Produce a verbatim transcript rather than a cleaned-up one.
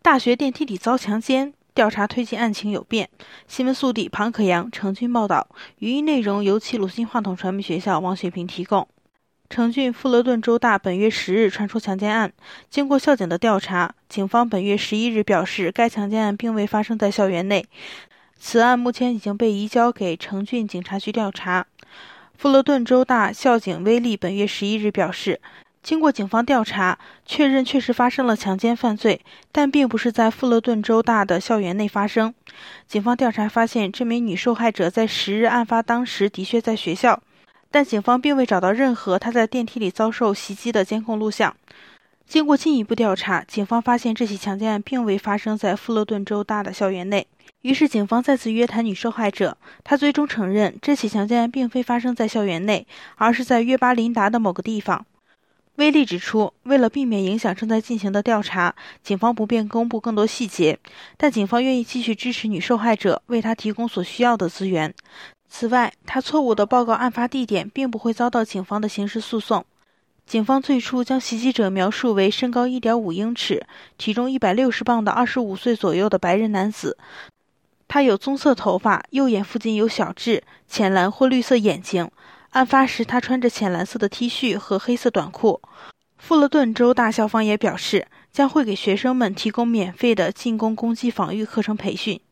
大学电梯里遭强奸，调查推进案情有变。新闻速递庞可扬、程俊报道，语音内容由齐鲁新话筒传媒学校王学平提供。程俊富勒顿州大本月十日传出强奸案，经过校警的调查，警方本月十一日表示，该强奸案并未发生在校园内。此案目前已经被移交给程俊警察局调查。富勒顿州大校警威利本月十一日表示，经过警方调查，确认确实发生了强奸犯罪，但并不是在富勒顿州大的校园内发生。警方调查发现，这名女受害者在十日案发当时的确在学校，但警方并未找到任何她在电梯里遭受袭击的监控录像。经过进一步调查，警方发现这起强奸案并未发生在富勒顿州大的校园内。于是警方再次约谈女受害者，她最终承认这起强奸案并非发生在校园内，而是在约巴林达的某个地方。威利指出，为了避免影响正在进行的调查，警方不便公布更多细节，但警方愿意继续支持女受害者，为她提供所需要的资源。此外，她错误地报告案发地点并不会遭到警方的刑事诉讼。警方最初将袭击者描述为身高 一点五英尺、体重一百六十磅的二十五岁左右的白人男子。他有棕色头发，右眼附近有小痣，浅蓝或绿色眼睛。案发时，他穿着浅蓝色的 T 恤和黑色短裤。富勒顿州大校方也表示，将会给学生们提供免费的进攻攻击防御课程培训。